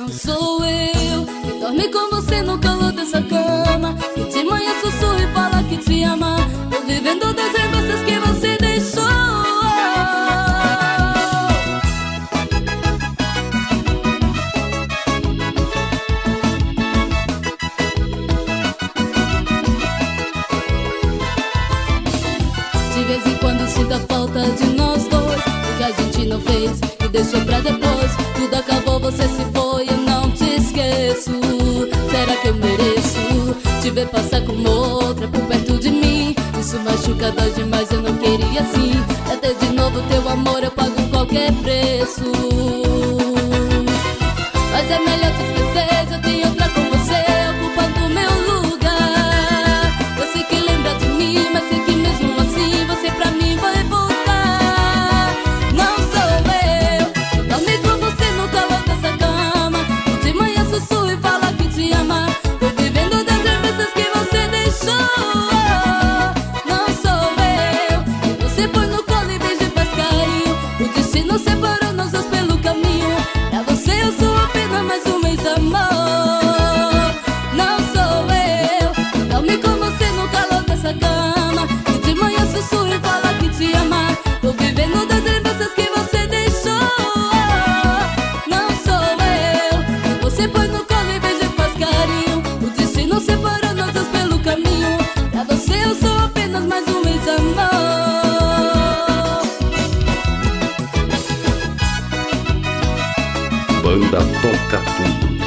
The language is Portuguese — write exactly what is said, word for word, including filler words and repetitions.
Não sou eu que dorme com você no calor dessa cama, que de manhã sussurra e fala que te ama. Tô vivendo das lembranças que você deixou. De vez em quando sinto a falta de nós dois, o que a gente não fez e deixou pra depois. Tudo acabou, você se foi, eu não te esqueço. Será que eu mereço te ver passar com outra por perto de mim? Isso machuca, dói demais, eu não queria assim. É ter de novo teu amor, eu pago qualquer preço. Mas é melhor te esquecer, já tem outra com você ocupando meu lugar. Eu sei que lembra de mim, mas sei que mesmo assim você pra mim vai voltar. Não sou eu que dorme com você no calor dessa cama, que de manhã sussurra e fala que te ama. Tô vivendo das lembranças que você deixou. Não sou eu que você põe no colo e beija e faz carinho. O destino separou nós dois pelo caminho. Pra você eu sou apenas mais um ex-amor. Não sou eu que dorme com você no calor dessa cama, que de manhã sussurra e fala que te ama. Tô vivendo das lembranças que você deixou. Não sou eu que você põe no colo e beija e faz carinho. O destino separou nós dois pelo caminho. Pra você eu sou apenas mais um ex-amor. Banda Toca Tudo.